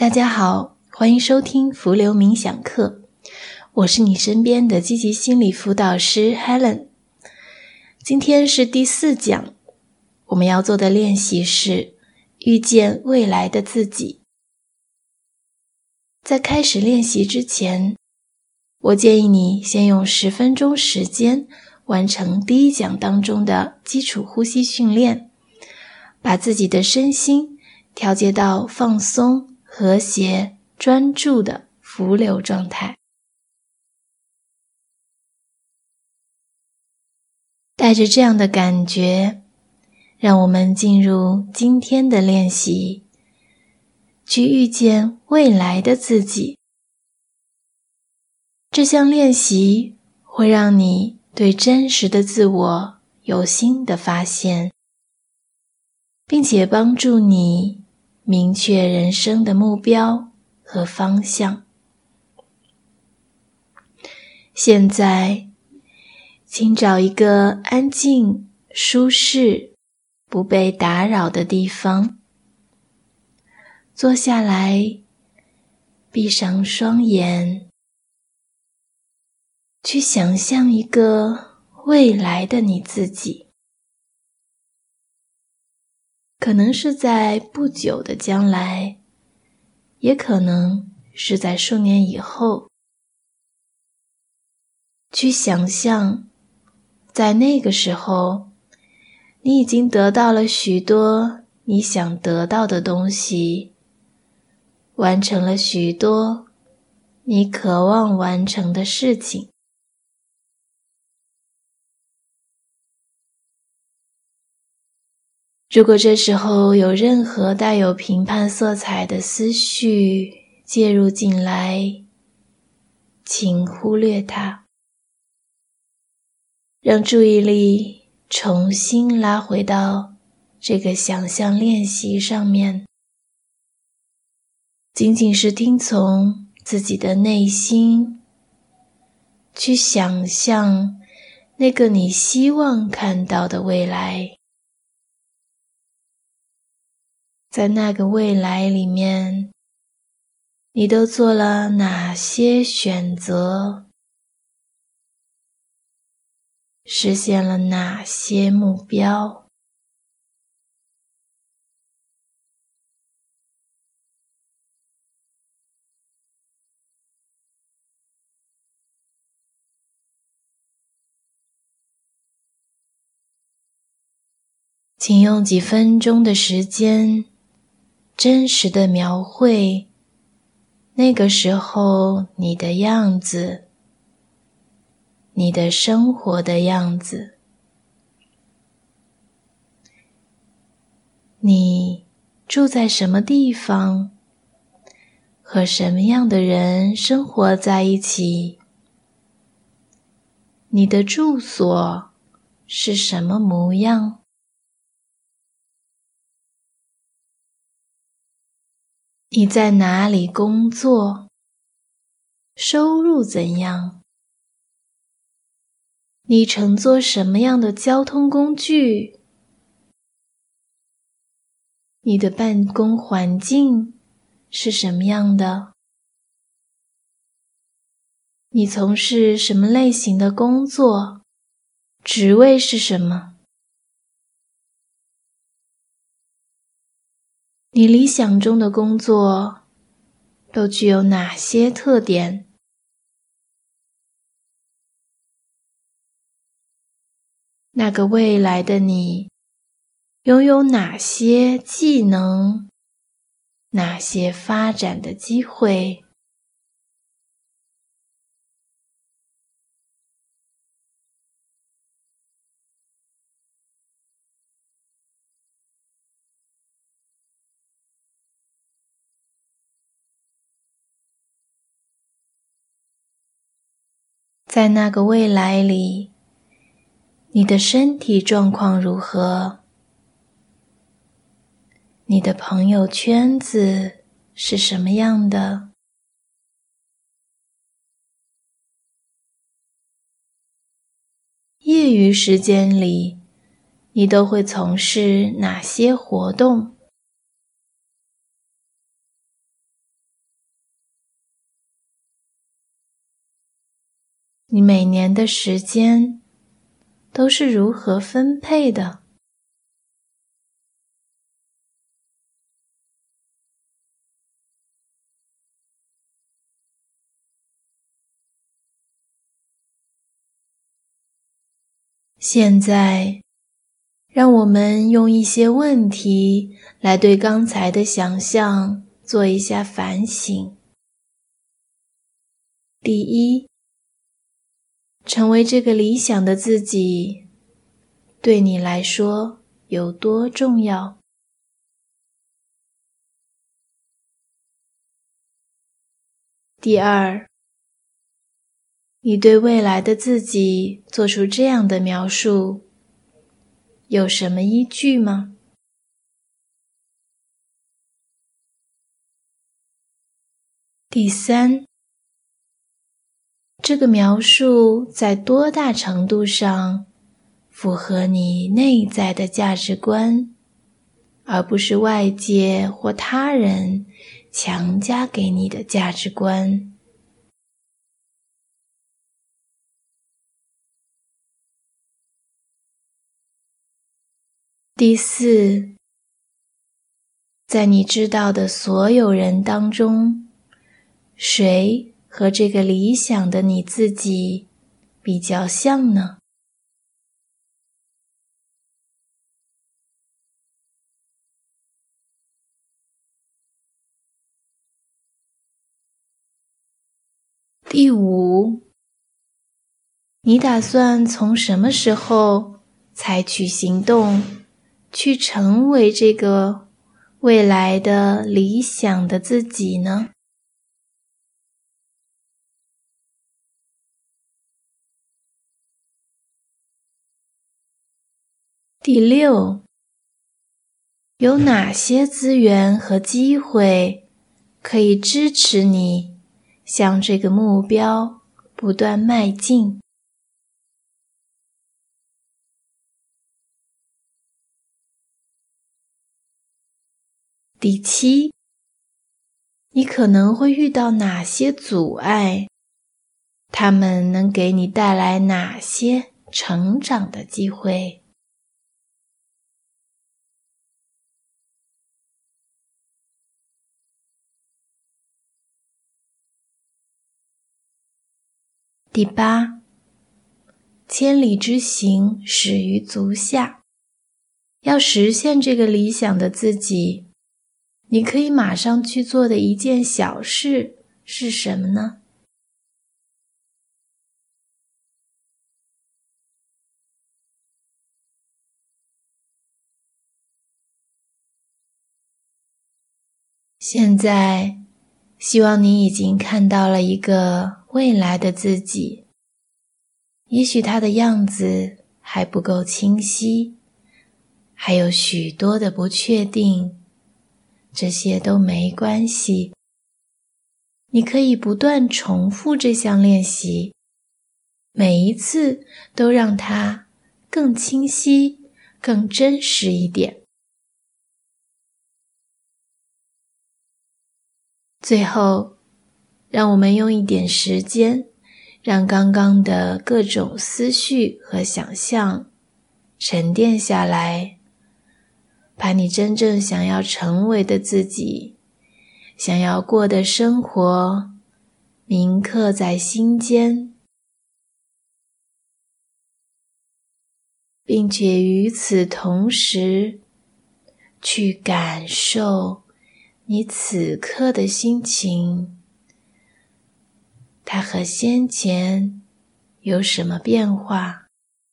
大家好，欢迎收听浮流冥想课，我是你身边的积极心理辅导师 Helen。 今天是第4讲，我们要做的练习是遇见未来的自己。在开始练习之前，我建议你先用10分钟时间完成第1讲当中的基础呼吸训练，把自己的身心调节到放松、和谐、专注的浮流状态。带着这样的感觉，让我们进入今天的练习，去遇见未来的自己。这项练习会让你对真实的自我有新的发现，并且帮助你明确人生的目标和方向。现在，请找一个安静、舒适、不被打扰的地方，坐下来，闭上双眼，去想象一个未来的你自己。可能是在不久的将来，也可能是在数年以后。去想象，在那个时候，你已经得到了许多你想得到的东西，完成了许多你渴望完成的事情。如果这时候有任何带有评判色彩的思绪介入进来，请忽略它，让注意力重新拉回到这个想象练习上面，仅仅是听从自己的内心，去想象那个你希望看到的未来。在那个未来里面，你都做了哪些选择？实现了哪些目标？请用几分钟的时间，真实的描绘那个时候你的样子，你的生活的样子。你住在什么地方？和什么样的人生活在一起？你的住所是什么模样？你在哪里工作？收入怎样？你乘坐什么样的交通工具？你的办公环境是什么样的？你从事什么类型的工作？职位是什么？你理想中的工作都具有哪些特点？那个未来的你拥有哪些技能？哪些发展的机会？在那个未来里，你的身体状况如何？你的朋友圈子是什么样的？业余时间里，你都会从事哪些活动？ 你每年的时间都是如何分配的？现在，让我们用一些问题来对刚才的想象做一下反省。第一，成为这个理想的自己，对你来说有多重要？第二，你对未来的自己做出这样的描述，有什么依据吗？第三，这个描述在多大程度上符合你内在的价值观，而不是外界或他人强加给你的价值观？第四，在你知道的所有人当中，谁和这个理想的你自己比较像呢？第五，你打算从什么时候采取行动，去成为这个未来的理想的自己呢？第六，有哪些资源和机会可以支持你向这个目标不断迈进？第七，你可能会遇到哪些阻碍？它们能给你带来哪些成长的机会？第八，千里之行，始于足下。要实现这个理想的自己，你可以马上去做的一件小事是什么呢？现在，希望你已经看到了一个未来的自己，也许他的样子还不够清晰，还有许多的不确定，这些都没关系。你可以不断重复这项练习，每一次都让它更清晰、更真实一点。最后，让我们用一点时间，让刚刚的各种思绪和想象沉淀下来，把你真正想要成为的自己，想要过的生活铭刻在心间，并且与此同时去感受你此刻的心情，它和先前有什么变化？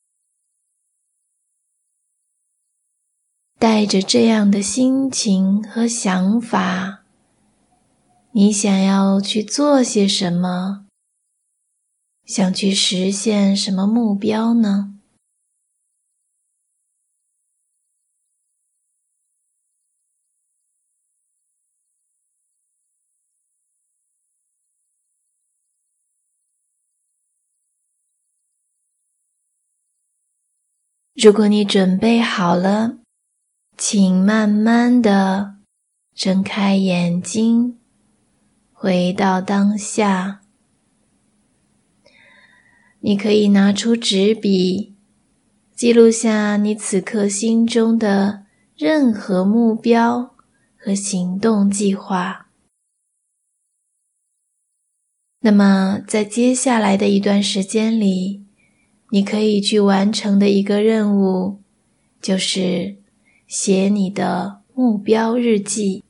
带着这样的心情和想法，你想要去做些什么？想去实现什么目标呢？如果你准备好了，请慢慢地睁开眼睛，回到当下， 你可以拿出纸笔，记录下你此刻心中的任何目标和行动计划。那么在接下来的一段时间里，你可以去完成的一个任务，就是写你的目标日记。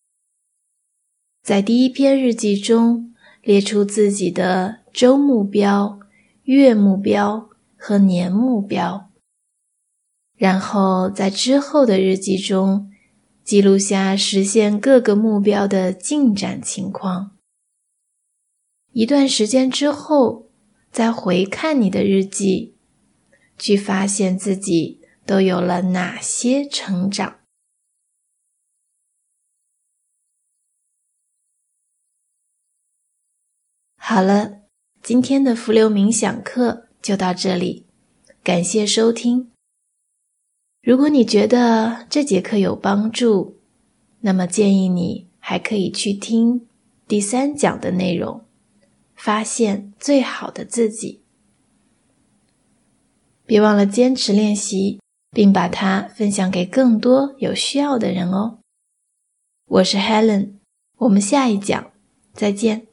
在第一篇日记中，列出自己的周目标、月目标和年目标，然后在之后的日记中，记录下实现各个目标的进展情况。一段时间之后，再回看你的日记，去发现自己都有了哪些成长。好了，今天的浮流冥想课就到这里，感谢收听。如果你觉得这节课有帮助，那么建议你还可以去听第3讲的内容，发现最好的自己。别忘了坚持练习，并把它分享给更多有需要的人哦。我是 Helen， 我们下一讲再见。